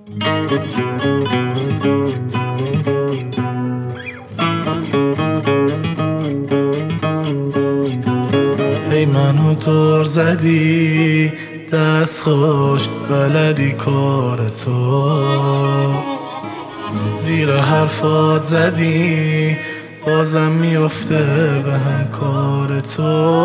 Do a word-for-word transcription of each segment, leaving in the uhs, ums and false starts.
ای منو دور زدی دست خوش بلدی کار تو، زیر حرفات زدی بازم میفته به هم کار تو.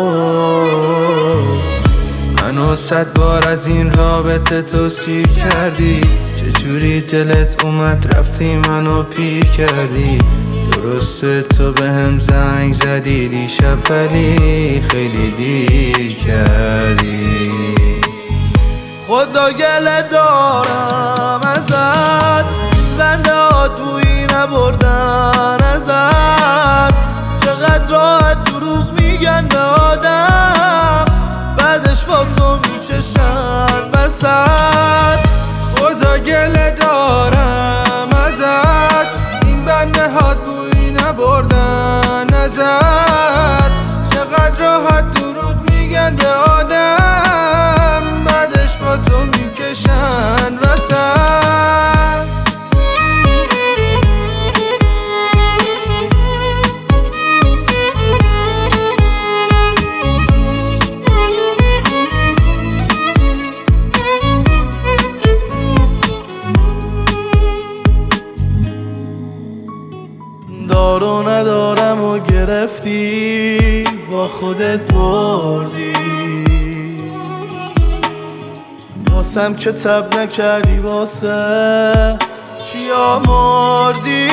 منو صد بار از این رابطه توصیف کردی، چجوری دلت اومد رفتی منو پیر کردی. درسته تو به هم زنگ زدی دیشب ولی خیلی دیر کردی. خدا گله دارم ازت، بنده ها تویی نبردن ازت. چقدر راحت دروغ میگن به آدم، بعدش با تو میکشن وسط. خدا گله دارم ازت، این بنده ها تویی نبردن ازت. چقدر راحت دروغ میگن به آدم، بعدش با تو میکشن وسط. دارو ندارم و گرفتی با خودت بردی، واسم که تب نکردی واسه کیا مردی.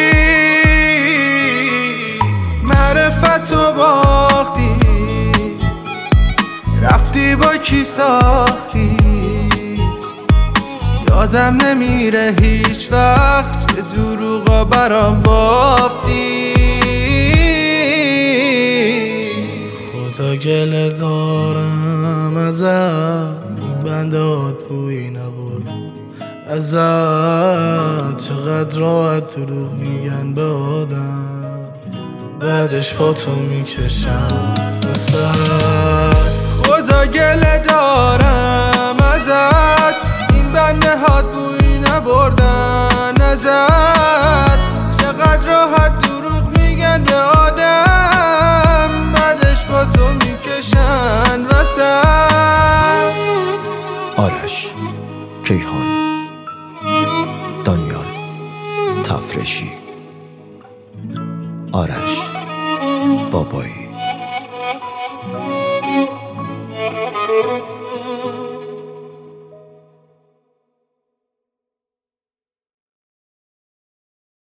معرفتو باختی رفتی با کی ساختی، یادم نمیره هیچ وقت که دروغا برام بافتی. خدا گله دارم ازت، این بندات بویی نبرد ازت. چقدر راحت دروغ میگن به آدم، بعدش پا تو میکشن وسط. خدا گله دارم ازت، این بنده هات بویی نبردن ازت. چقدر راحت دروغ میگن به آدم، بعدش با تو میکشن وسط. آرش، کیهان، دانیال، تفرشی. آرش بابایی.